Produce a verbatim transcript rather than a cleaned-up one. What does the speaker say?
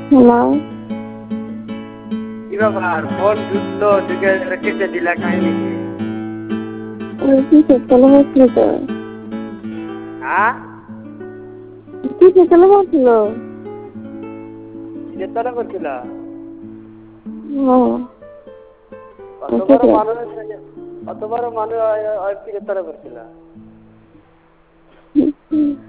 Hello. কি ব্যাপার phone ঢুকলো ঢুকে কেটে দিলা কাহিনী কি? ওই কিসের তলে বসছিল তো? হ্যাঁ কিসের তলে বসছিল? কিসের তলে বসছিল? ও অত বড় মানুষ অত বড় মানুষ আর কিসের তলে বসছিল?